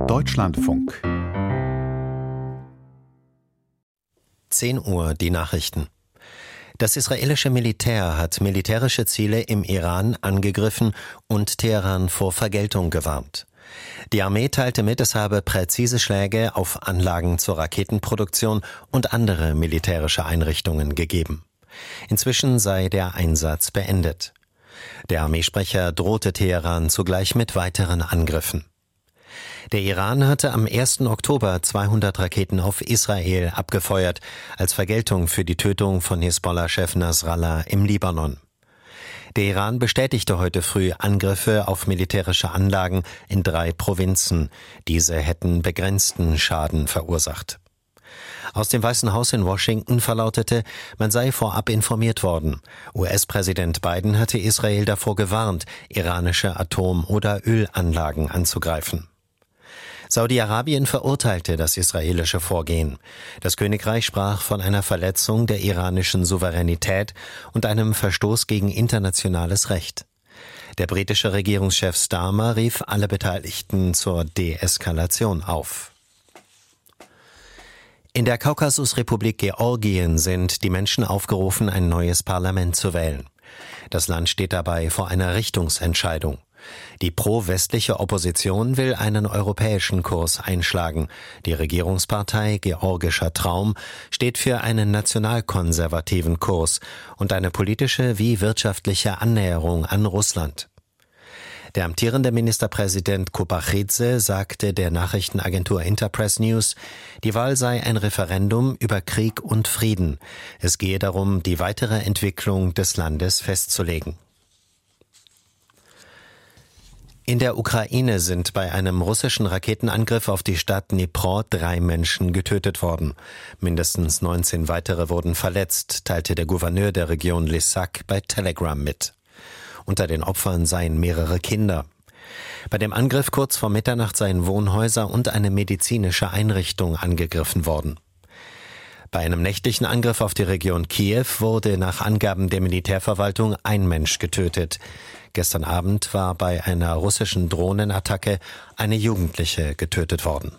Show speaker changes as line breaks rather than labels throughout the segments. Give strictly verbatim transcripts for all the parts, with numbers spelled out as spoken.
Deutschlandfunk.
zehn Uhr, die Nachrichten. Das israelische Militär hat militärische Ziele im Iran angegriffen und Teheran vor Vergeltung gewarnt. Die Armee teilte mit, es habe präzise Schläge auf Anlagen zur Raketenproduktion und andere militärische Einrichtungen gegeben. Inzwischen sei der Einsatz beendet. Der Armeesprecher drohte Teheran zugleich mit weiteren Angriffen. Der Iran hatte am ersten Oktober zweihundert Raketen auf Israel abgefeuert, als Vergeltung für die Tötung von Hisbollah-Chef Nasrallah im Libanon. Der Iran bestätigte heute früh Angriffe auf militärische Anlagen in drei Provinzen. Diese hätten begrenzten Schaden verursacht. Aus dem Weißen Haus in Washington verlautete, man sei vorab informiert worden. U S-Präsident Biden hatte Israel davor gewarnt, iranische Atom- oder Ölanlagen anzugreifen. Saudi-Arabien verurteilte das israelische Vorgehen. Das Königreich sprach von einer Verletzung der iranischen Souveränität und einem Verstoß gegen internationales Recht. Der britische Regierungschef Starmer rief alle Beteiligten zur Deeskalation auf. In der Kaukasusrepublik Georgien sind die Menschen aufgerufen, ein neues Parlament zu wählen. Das Land steht dabei vor einer Richtungsentscheidung. Die pro-westliche Opposition will einen europäischen Kurs einschlagen. Die Regierungspartei Georgischer Traum steht für einen nationalkonservativen Kurs und eine politische wie wirtschaftliche Annäherung an Russland. Der amtierende Ministerpräsident Kopachidze sagte der Nachrichtenagentur Interpress News, die Wahl sei ein Referendum über Krieg und Frieden. Es gehe darum, die weitere Entwicklung des Landes festzulegen. In der Ukraine sind bei einem russischen Raketenangriff auf die Stadt Dnipro drei Menschen getötet worden. Mindestens neunzehn weitere wurden verletzt, teilte der Gouverneur der Region Lysak bei Telegram mit. Unter den Opfern seien mehrere Kinder. Bei dem Angriff kurz vor Mitternacht seien Wohnhäuser und eine medizinische Einrichtung angegriffen worden. Bei einem nächtlichen Angriff auf die Region Kiew wurde nach Angaben der Militärverwaltung ein Mensch getötet. Gestern Abend war bei einer russischen Drohnenattacke eine Jugendliche getötet worden.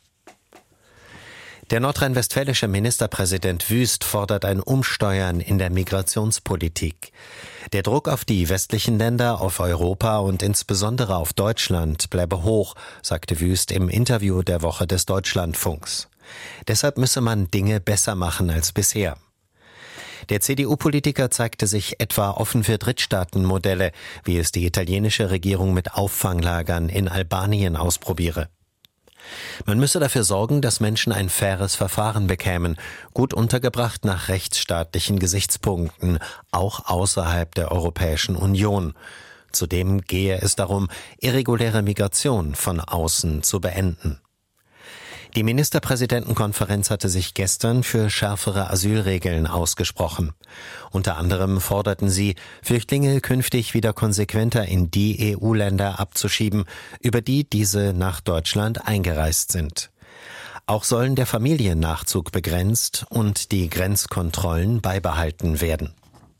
Der nordrhein-westfälische Ministerpräsident Wüst fordert ein Umsteuern in der Migrationspolitik. Der Druck auf die westlichen Länder, auf Europa und insbesondere auf Deutschland bleibe hoch, sagte Wüst im Interview der Woche des Deutschlandfunks. Deshalb müsse man Dinge besser machen als bisher. Der C D U-Politiker zeigte sich etwa offen für Drittstaatenmodelle, wie es die italienische Regierung mit Auffanglagern in Albanien ausprobiere. Man müsse dafür sorgen, dass Menschen ein faires Verfahren bekämen, gut untergebracht nach rechtsstaatlichen Gesichtspunkten, auch außerhalb der Europäischen Union. Zudem gehe es darum, irreguläre Migration von außen zu beenden. Die Ministerpräsidentenkonferenz hatte sich gestern für schärfere Asylregeln ausgesprochen. Unter anderem forderten sie, Flüchtlinge künftig wieder konsequenter in die E U-Länder abzuschieben, über die diese nach Deutschland eingereist sind. Auch sollen der Familiennachzug begrenzt und die Grenzkontrollen beibehalten werden.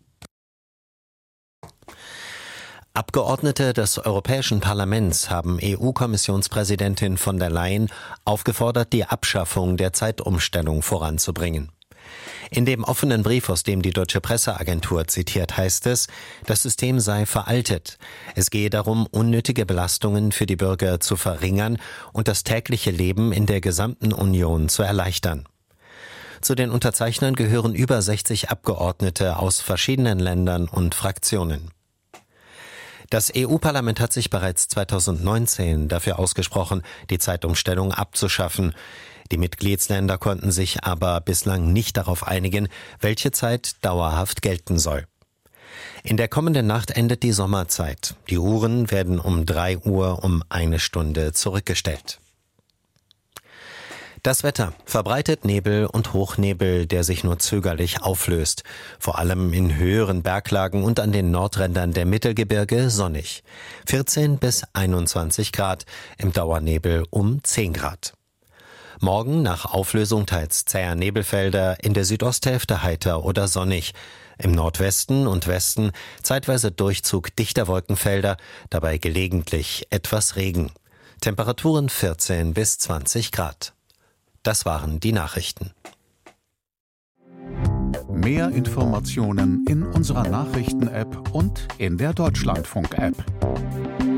Abgeordnete des Europäischen Parlaments haben E U-Kommissionspräsidentin von der Leyen aufgefordert, die Abschaffung der Zeitumstellung voranzubringen. In dem offenen Brief, aus dem die Deutsche Presseagentur zitiert, heißt es, das System sei veraltet. Es gehe darum, unnötige Belastungen für die Bürger zu verringern und das tägliche Leben in der gesamten Union zu erleichtern. Zu den Unterzeichnern gehören über sechzig Abgeordnete aus verschiedenen Ländern und Fraktionen. Das E U-Parlament hat sich bereits zweitausendneunzehn dafür ausgesprochen, die Zeitumstellung abzuschaffen. Die Mitgliedsländer konnten sich aber bislang nicht darauf einigen, welche Zeit dauerhaft gelten soll. In der kommenden Nacht endet die Sommerzeit. Die Uhren werden um drei Uhr um eine Stunde zurückgestellt. Das Wetter: verbreitet Nebel und Hochnebel, der sich nur zögerlich auflöst. Vor allem in höheren Berglagen und an den Nordrändern der Mittelgebirge sonnig. vierzehn bis einundzwanzig Grad, im Dauernebel um zehn Grad. Morgen nach Auflösung teils zäher Nebelfelder, in der Südosthälfte heiter oder sonnig. Im Nordwesten und Westen zeitweise Durchzug dichter Wolkenfelder, dabei gelegentlich etwas Regen. Temperaturen vierzehn bis zwanzig Grad. Das waren die Nachrichten.
Mehr Informationen in unserer Nachrichten-App und in der Deutschlandfunk-App.